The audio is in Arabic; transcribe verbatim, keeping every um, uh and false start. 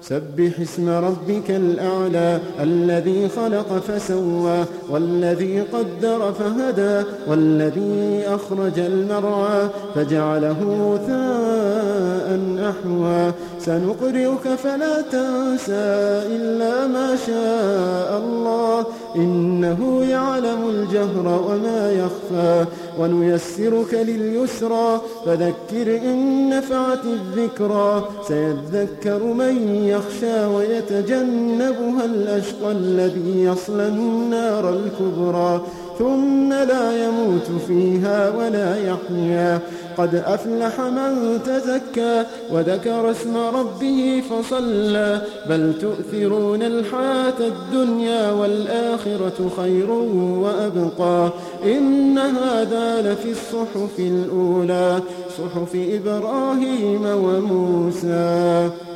سبح اسم ربك الأعلى الذي خلق فسوى والذي قدر فهدى والذي أخرج المرعى فجعله غثاء أحوى سنقرئك فلا تنسى إلا ما شاء الله إنه يعلم الجهر وما يخفى ونيسرك لليسرى فذكر إن نفعت الذكرى سيذكر من يخشى ويتجنبها الأشقى الذي يصلى النار الكبرى ثم لا يموت فيها ولا يحيا قد أفلح من تزكى وذكر اسم ربه فصلى بل تؤثرون الحياة الدنيا والآخرة خير وأبقى إن هذا لفي الصحف الأولى صحف إبراهيم وموسى.